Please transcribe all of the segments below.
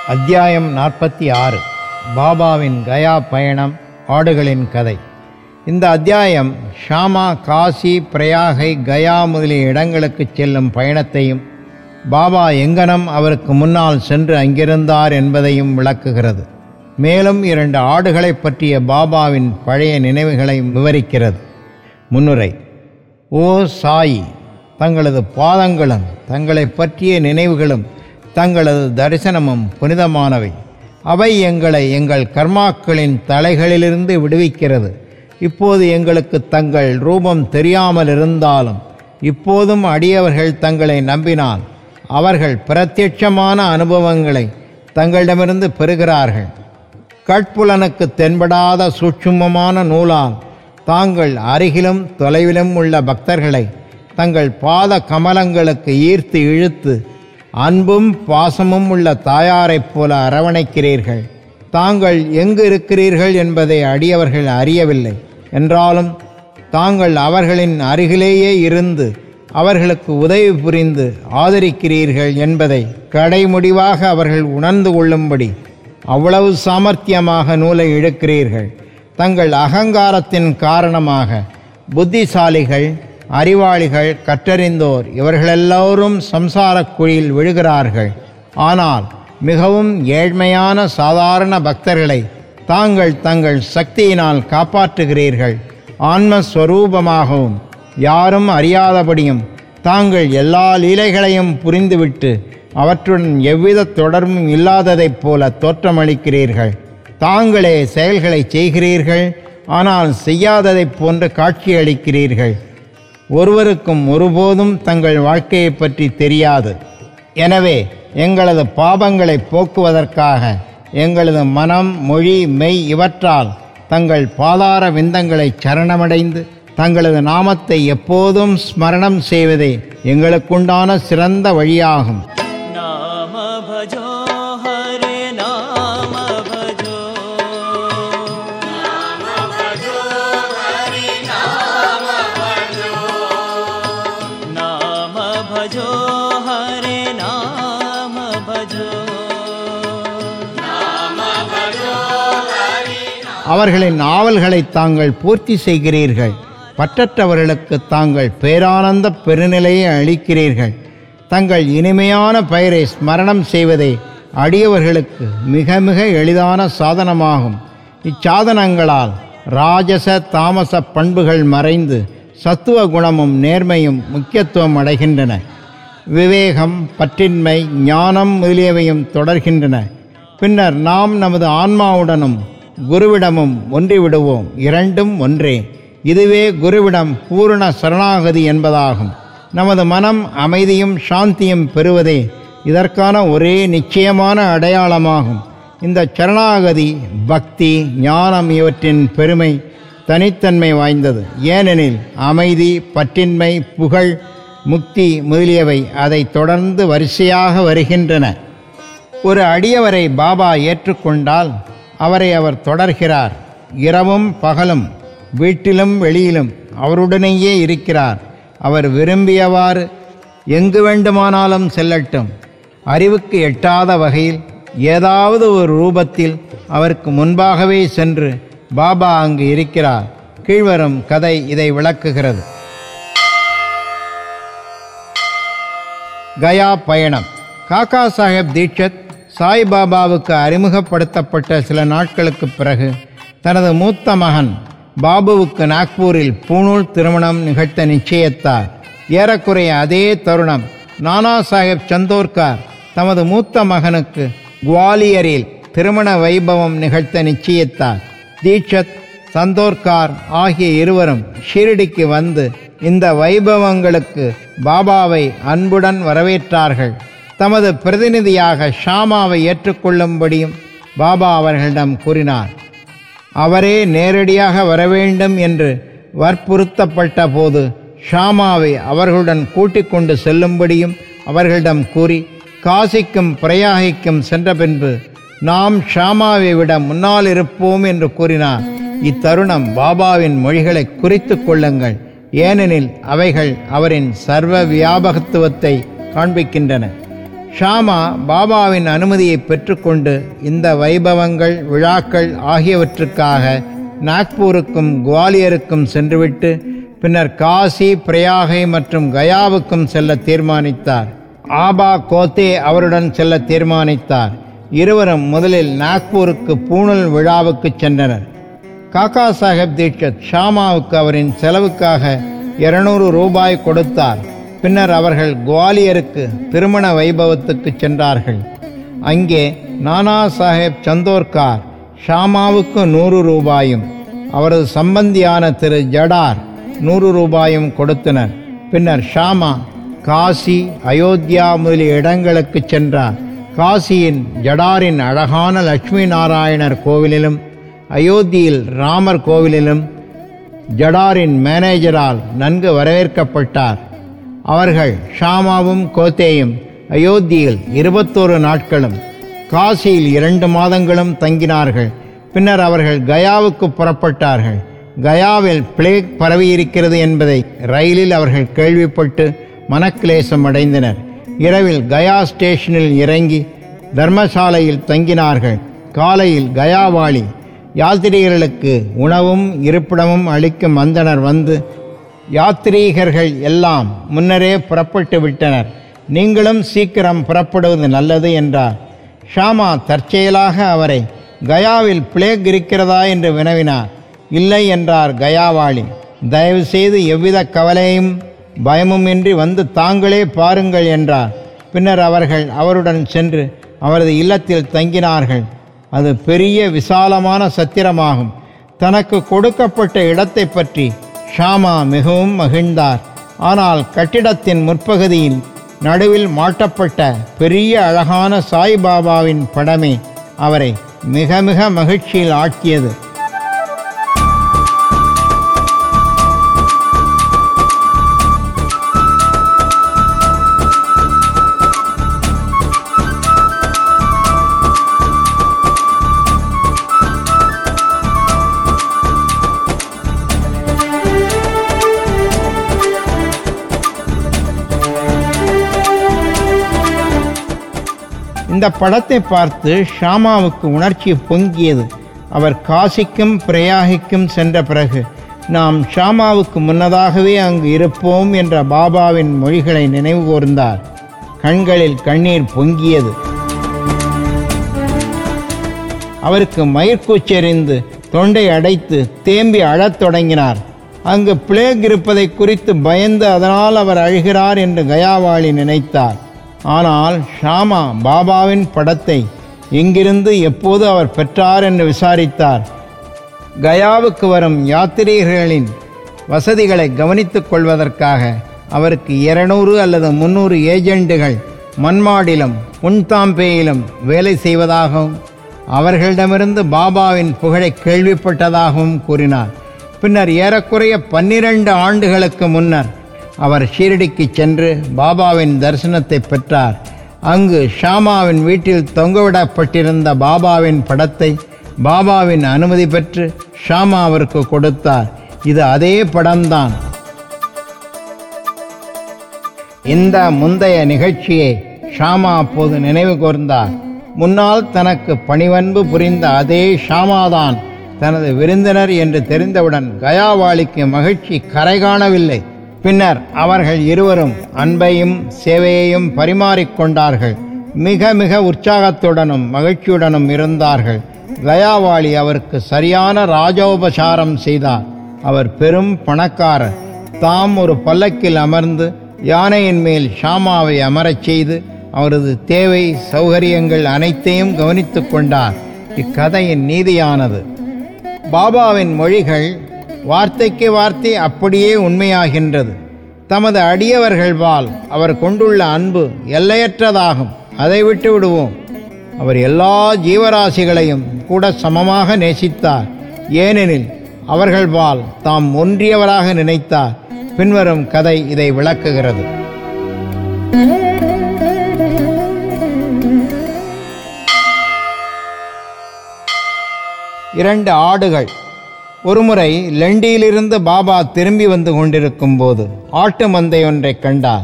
அத்தியாயம் 46. பாபாவின் கயா பயணம், ஆடுகளின் கதை. இந்த அத்தியாயம் ஷாமா காசி, பிரயாகை, கயா முதலிய இடங்களுக்கு செல்லும் பயணத்தையும் பாபா எங்கனம் அவருக்கு முன்னால் சென்று அங்கிருந்தார் என்பதையும் விளக்குகிறது. மேலும் 2 ஆடுகளை பற்றிய பாபாவின் பழைய நினைவுகளை விவரிக்கிறது. முன்னுரை. ஓ சாயி, தங்களது பாதங்களும் தங்களை பற்றிய நினைவுகளும் தங்களது தரிசனமும் புனிதமானவை. அவை எங்களை எங்கள் கர்மாக்களின் தலைகளிலிருந்து விடுவிக்கிறது. இப்போது எங்களுக்கு தங்கள் ரூபம் தெரியாமல் இருந்தாலும் இப்போதும் அடியவர்கள் தங்களை நம்பினால் அவர்கள் பிரத்யட்சமான அனுபவங்களை தங்களிடமிருந்து பெறுகிறார்கள். கட்புலனுக்கு தென்படாத சூட்சுமமான நூலால் தாங்கள் அருகிலும் தொலைவிலும் உள்ள பக்தர்களை தங்கள் பாத கமலங்களுக்கு ஈர்த்து இழுத்து அன்பும் பாசமும் உள்ள தாயாரைப் போல அரவணைக்கிறீர்கள். தாங்கள் எங்கு இருக்கிறீர்கள் என்பதை அடியவர்கள் அறியவில்லை என்றாலும் தாங்கள் அவர்களின் அருகிலேயே இருந்து அவர்களுக்கு உதவி புரிந்து ஆதரிக்கிறீர்கள் என்பதை கடைமுடிவாக அவர்கள் உணர்ந்து கொள்ளும்படி அவ்வளவு சாமர்த்தியமாக நூலை இழுக்கிறீர்கள். தங்கள் அகங்காரத்தின் காரணமாக புத்திசாலிகள், அறிவாளிகள், கற்றறிந்தோர் இவர்களெல்லோரும் சம்சார குழியில் விழுகிறார்கள். ஆனால் மிகவும் ஏழ்மையான சாதாரண பக்தர்களை தாங்கள் தங்கள் சக்தியினால் காப்பாற்றுகிறீர்கள். ஆன்மஸ்வரூபமாகவும் யாரும் அறியாதபடியும் தாங்கள் எல்லா லீலைகளையும் புரிந்துவிட்டு அவற்றுடன் எவ்வித தொடர்பும் இல்லாததைப் போல தோற்றமளிக்கிறீர்கள். தாங்களே செயல்களை செய்கிறீர்கள், ஆனால் செய்யாததைப் போன்று காட்சியளிக்கிறீர்கள். ஒருவருக்கும் ஒருபோதும் தங்கள் வாழ்க்கையை பற்றி தெரியாது. எனவே எங்களது பாபங்களை போக்குவதற்காக எங்களது மனம், மொழி, மெய் இவற்றால் தங்கள் பாதார விந்தங்களை சரணமடைந்து தங்களது நாமத்தை எப்போதும் ஸ்மரணம் செய்வதே எங்களுக்குண்டான சிறந்த வழியாகும். அவர்களின் ஆவல்களை தாங்கள் பூர்த்தி செய்கிறீர்கள். பற்றற்றவர்களுக்கு தாங்கள் பேரானந்த பெருநிலையை அளிக்கிறீர்கள். தங்கள் இனிமையான பெயரை ஸ்மரணம் செய்வதே அடியவர்களுக்கு மிக மிக எளிதான சாதனமாகும். இச்சாதனங்களால் ராஜச தாமச பண்புகள் மறைந்து சத்துவ குணமும் நேர்மையும் முக்கியத்துவம் அடைகின்றன. விவேகம், பற்றின்மை, ஞானம் முதலியவையும் தொடர்கின்றன. பின்னர் நாம் நமது ஆன்மாவுடனும் குருவிடமும் ஒன்றிவிடுவோம். இரண்டும் ஒன்றே. இதுவே குருவிடம் பூரண சரணாகதி என்பதாகும். நமது மனம் அமைதியும் சாந்தியும் பெறுவதே இதற்கான ஒரே நிச்சயமான அடையாளமாகும். இந்த சரணாகதி, பக்தி, ஞானம் இவற்றின் பெருமை தனித்தன்மை வாய்ந்தது. ஏனெனில் அமைதி, பற்றின்மை, புகழ், முக்தி முதலியவை அதை தொடர்ந்து வரிசையாக வருகின்றன. ஒரு அடியவரை பாபா ஏற்றுக்கொண்டால் அவரை அவர் தொடர்கிறார். இரவும் பகலும், வீட்டிலும் வெளியிலும் அவருடனேயே இருக்கிறார். அவர் விரும்பியவாறு எங்கு வேண்டுமானாலும் செல்லட்டும். அறிவுக்கு எட்டாத வகையில் ஏதாவது ஒரு ரூபத்தில் அவருக்கு முன்பாகவே சென்று பாபா அங்கு இருக்கிறார். கீழ்வரும் கதை இதை விளக்குகிறது. கயா பயணம். காக்கா சாஹேப் தீட்சத் சாய்பாபாவுக்கு அறிமுகப்படுத்தப்பட்ட சில நாட்களுக்கு பிறகு தனது மூத்த மகன் பாபுவுக்கு நாக்பூரில் பூணூல் திருமணம் நிகழ்த்த நிச்சயித்தார். ஏறக்குறைய அதே தருணம் நானா சாஹேப் சந்தோர்கர் தமது மூத்த மகனுக்கு குவாலியரில் திருமண வைபவம் நிகழ்த்த நிச்சயித்தார். தீட்சத், சந்தோர்கர் ஆகிய இருவரும் ஷீரடிக்கு வந்து இந்த வைபவங்களுக்கு பாபாவை அன்புடன் வரவேற்றார்கள். தமது பிரதிநிதியாக ஷாமாவை ஏற்றுக்கொள்ளும்படியும் பாபா அவர்களிடம் கூறினார். அவரே நேரடியாக வரவேண்டும் என்று வற்புறுத்தப்பட்ட போது ஷாமாவை அவர்களுடன் கூட்டிக் கொண்டு செல்லும்படியும் அவர்களிடம் கூறி காசிக்கும் பிரயாகிக்கும் சென்ற பின்பு நாம் ஷாமாவை விட முன்னால் இருப்போம் என்று கூறினார். இத்தருணம் பாபாவின் மொழிகளை குறித்து கொள்ளுங்கள். ஏனெனில் அவைகள் அவரின் சர்வ வியாபகத்துவத்தை காண்பிக்கின்றன. ஷாமா பாபாவின் அனுமதியை பெற்றுக்கொண்டு இந்த வைபவங்கள் விழாக்கள் ஆகியவற்றுக்காக நாக்பூருக்கும் குவாலியருக்கும் சென்றுவிட்டு பின்னர் காசி, பிரயாகை மற்றும் கயாவுக்கும் செல்ல தீர்மானித்தார். ஆபா கோத்தே அவருடன் செல்ல தீர்மானித்தார். இருவரும் முதலில் நாக்பூருக்கு பூணூல் விழாவுக்கு சென்றனர். காக்கா சாஹேப் தீட்சத் ஷாமாவுக்கு அவரின் செலவுக்காக 200 ரூபாய் கொடுத்தார். பின்னர் அவர்கள் குவாலியருக்கு திருமண வைபவத்துக்கு சென்றார்கள். அங்கே நானா சாஹேப் சந்தோர்கார் ஷாமாவுக்கு 100 ரூபாயும் அவரது சம்பந்தியான திரு ஜடார் 100 ரூபாயும் கொடுத்தனர். பின்னர் ஷாமா காசி, அயோத்தியா முதலிய இடங்களுக்கு சென்றார். காசியின் ஜடாரின் அழகான லட்சுமி நாராயணர் கோவிலிலும் அயோத்தியில் ராமர் கோவிலிலும் ஜடாரின் மேனேஜரால் நன்கு வரவேற்கப்பட்டார். அவர்கள் ஷாமாவும் கோத்தேயும் அயோத்தியில் 21 நாட்களும் காசியில் 2 மாதங்களும் தங்கினார்கள். பின்னர் அவர்கள் கயாவுக்கு புறப்பட்டார்கள். கயாவில் பிளேக் பரவியிருக்கிறது என்பதை ரயிலில் அவர்கள் கேள்விப்பட்டு மனக்கிலேசம் அடைந்தனர். இரவில் கயா ஸ்டேஷனில் இறங்கி தர்மசாலையில் தங்கினார்கள். காலையில் கயாவாளி யாத்திரிகர்களுக்கு உணவும் இருப்பிடமும் அளிக்கும் அந்தனர் வந்து, யாத்திரீகர்கள் எல்லாம் முன்னரே புறப்பட்டு விட்டனர், நீங்களும் சீக்கிரம் புறப்படுவது நல்லது என்றார். ஷாமா தற்செயலாக அவரை கயாவில் பிளேக் இருக்கிறதா என்று வினவினார். இல்லை என்றார் கயாவாளி. தயவு செய்து எவ்வித கவலையும் பயமுமின்றி வந்து தாங்களே பாருங்கள் என்றார். பின்னர் அவர்கள் அவருடன் சென்று அவரது இல்லத்தில் தங்கினார்கள். அது பெரிய விசாலமான சத்திரமாகும். தனக்கு கொடுக்கப்பட்ட இடத்தை பற்றி ஷாமா மிகவும் மகிழ்ந்தார். ஆனால் கட்டிடத்தின் முற்பகுதியில் நடுவில் மாட்டப்பட்ட பெரிய அழகான சாய்பாபாவின் படமே அவரை மிக மிக மகிழ்ச்சியில் ஆக்கியது. இந்த படத்தை பார்த்து ஷாமாவுக்கு உணர்ச்சி பொங்கியது. அவர் காசிக்கும் பிரயாகிக்கும் சென்ற பிறகு நாம் ஷாமாவுக்கு முன்னதாகவே அங்கு இருப்போம் என்ற பாபாவின் மொழிகளை நினைவு கூர்ந்தார். கண்களில் கண்ணீர் பொங்கியது. அவருக்கு மயிர்கூச்செறிந்து தொண்டை அடைத்து தேம்பி அழத் தொடங்கினார். அங்கு பிளேக் இருப்பதை குறித்து பயந்து அதனால் அவர் அழுகிறார் என்று கயாவாளி நினைத்தார். ஆனால் ஷாமா பாபாவின் படத்தை எங்கிருந்து எப்போது அவர் பெற்றார் என்று விசாரித்தார். கயாவுக்கு வரும் யாத்திரிகர்களின் வசதிகளை கவனித்துக் கொள்வதற்காக அவருக்கு 200 அல்லது 300 ஏஜெண்டுகள் மன்மாடிலும் புன்தாம்பேயிலும் வேலை செய்வதாகவும் அவர்களிடமிருந்து பாபாவின் புகழை கேள்விப்பட்டதாகவும் கூறினார். பின்னர் ஏறக்குறைய 12 ஆண்டுகளுக்கு முன்னர் அவர் ஷீரடிக்கு சென்று பாபாவின் தரிசனத்தை பெற்றார். அங்கு ஷாமாவின் வீட்டில் தொங்கவிடப்பட்டிருந்த பாபாவின் படத்தை பாபாவின் அனுமதி பெற்று ஷாமா அவருக்கு கொடுத்தார். இது அதே படம்தான். இந்த முந்தைய நிகழ்ச்சியை ஷாமா அப்போது நினைவு கூர்ந்தார். முன்னால் தனக்கு பணிவன்பு புரிந்த அதே ஷாமாதான் தனது விருந்தினர் என்று தெரிந்தவுடன் கயாவாளிக்கு மகிழ்ச்சி கரை காணவில்லை. பின்னர் அவர்கள் இருவரும் அன்பையும் சேவையையும் பரிமாறிக்கொண்டார்கள். மிக மிக உற்சாகத்துடனும் மகிழ்ச்சியுடனும் இருந்தார்கள். கயாவாளி அவருக்கு சரியான ராஜோபசாரம் செய்தார். அவர் பெரும் பணக்காரர். தாம் ஒரு பல்லக்கில் அமர்ந்து யானையின் மேல் ஷாமாவை அமரச் செய்து அவரது தேவை சௌகரியங்கள் அனைத்தையும் கவனித்து கொண்டார். இக்கதையின் நீதியானது. பாபாவின் மொழிகள் வார்த்தைக்கு வார்த்தை அப்படியே உண்மையாகின்றது. தமது அடியவர்கள்பால் அவர் கொண்டுள்ள அன்பு எல்லையற்றதாகும். அதை விட்டு விடுவோம். அவர் எல்லா ஜீவராசிகளையும் கூட சமமாக நேசித்தார். ஏனெனில் அவர்கள்பால் தாம் ஒன்றியவராக நினைத்தார். பின்வரும் கதை இதை விளக்குகிறது. இரண்டு ஆடுகள். ஒருமுறை லண்டியிலிருந்து பாபா திரும்பி வந்து கொண்டிருக்கும் போது ஆட்டு மந்தை ஒன்றை கண்டார்.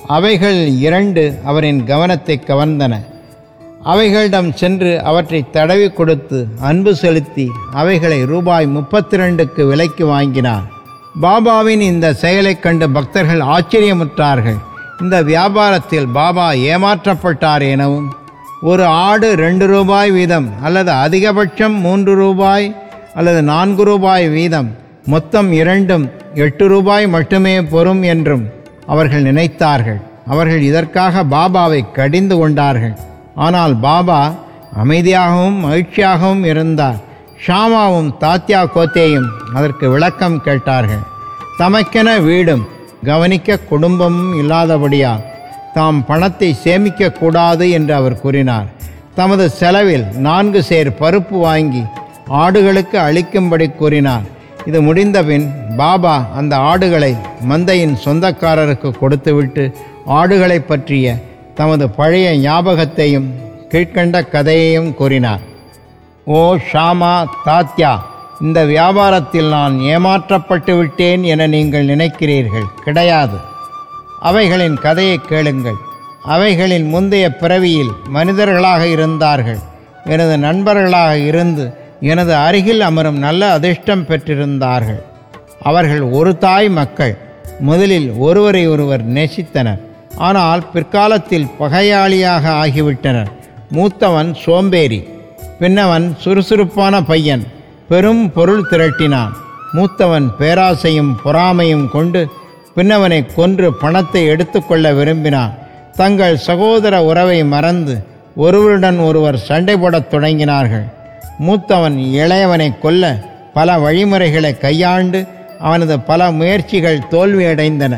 அவைகள் 2 அவரின் கவனத்தை கவர்ந்தன. அவைகளிடம் சென்று அவற்றை தடவி கொடுத்து அன்பு செலுத்தி அவைகளை ரூபாய் 32க்கு விலைக்கு வாங்கினார். பாபாவின் இந்த செயலைக் கண்டு பக்தர்கள் ஆச்சரியமுற்றார்கள். இந்த வியாபாரத்தில் பாபா ஏமாற்றப்பட்டார் எனவும், ஒரு ஆடு 2 ரூபாய் வீதம் அல்லது அதிகபட்சம் 3 ரூபாய் அல்லது 4 ரூபாய் வீதம், மொத்தம் 2ம் 8 ரூபாய் மட்டுமே பொறும் என்றும் அவர்கள் நினைத்தார்கள். அவர்கள் இதற்காக பாபாவை கடிந்து கொண்டார்கள். ஆனால் பாபா அமைதியாகவும் மகிழ்ச்சியாகவும் இருந்தார். ஷாமாவும் தாத்யா கோத்தேயும் அதற்கு விளக்கம் கேட்டார்கள். தமக்கென வீடும் கவனிக்க குடும்பமும் இல்லாதபடியால் தாம் பணத்தை சேமிக்கக்கூடாது என்று அவர் கூறினார். தமது செலவில் 4 சேர் பருப்பு வாங்கி ஆடுகளுக்கு அளிக்கும்படி கூறினார். இது முடிந்தபின் பாபா அந்த ஆடுகளை மந்தையின் சொந்தக்காரருக்கு கொடுத்துவிட்டு ஆடுகளை பற்றிய தமது பழைய ஞாபகத்தையும் கீழ்கண்ட கதையையும் கூறினார். ஓ ஷாமா, தாத்யா, இந்த வியாபாரத்தில் நான் ஏமாற்றப்பட்டு விட்டேன் என நீங்கள் நினைக்கிறீர்கள். கிடையாது. அவைகளின் கதையை கேளுங்கள். அவைகளின் முந்தைய பிறவியில் மனிதர்களாக இருந்தார்கள். எனது நண்பர்களாக இருந்து எனது அருகில் அமரும் நல்ல அதிர்ஷ்டம் பெற்றிருந்தார்கள். அவர்கள் ஒரு தாய் மக்கள். முதலில் ஒருவரை ஒருவர் நேசித்தனர். ஆனால் பிற்காலத்தில் பகையாளியாக ஆகிவிட்டனர். மூத்தவன் சோம்பேறி, பின்னவன் சுறுசுறுப்பான பையன். பெரும் பொருள் திரட்டினான். மூத்தவன் பேராசையும் பொறாமையும் கொண்டு பின்னவனை கொன்று பணத்தை எடுத்துக்கொள்ள விரும்பினான். தங்கள் சகோதர உறவை மறந்து ஒருவருடன் ஒருவர் சண்டை போடத் தொடங்கினார்கள். மூத்தவன் இளையவனை கொல்ல பல வழிமுறைகளை கையாண்டு அவனது பல முயற்சிகள் தோல்வியடைந்தன.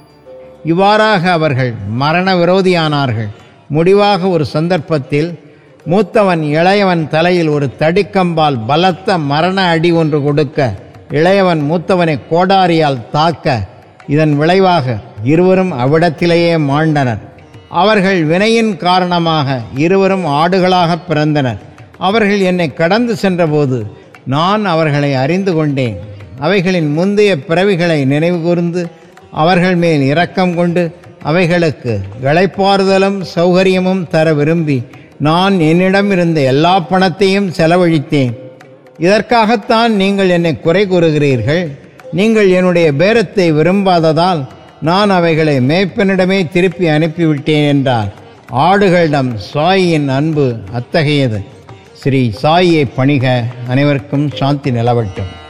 இவ்வாறாக அவர்கள் மரண விரோதியானார்கள். முடிவாக ஒரு சந்தர்ப்பத்தில் மூத்தவன் இளையவன் தலையில் ஒரு தடிக்கம்பால் பலத்த மரண அடி ஒன்று கொடுக்க, இளையவன் மூத்தவனை கோடாரியால் தாக்க, இதன் விளைவாக இருவரும் அவ்விடத்திலேயே மாண்டனர். அவர்கள் வினையின் காரணமாக இருவரும் ஆடுகளாக பிறந்தனர். அவர்கள் என்னை கடந்து சென்றபோது நான் அவர்களை அறிந்து கொண்டேன். அவைகளின் முந்தைய பிறவிகளை நினைவுகூர்ந்து அவர்கள் மேல் இரக்கம் கொண்டு அவைகளுக்கு இளைப்பாறுதலும் சௌகரியமும் தர விரும்பி நான் என்னிடம் இருந்த எல்லா பணத்தையும் செலவழித்தேன். இதற்காகத்தான் நீங்கள் என்னை குறை கூறுகிறீர்கள். நீங்கள் என்னுடைய பேரத்தை விரும்பாததால் நான் அவைகளை மேய்ப்பனிடமே திருப்பி அனுப்பிவிட்டேன் என்றார். ஆடுகளிடம் சாயின் அன்பு அத்தகையது. ஸ்ரீ சாயியை பணிக. அனைவருக்கும் சாந்தி நிலவட்டும்.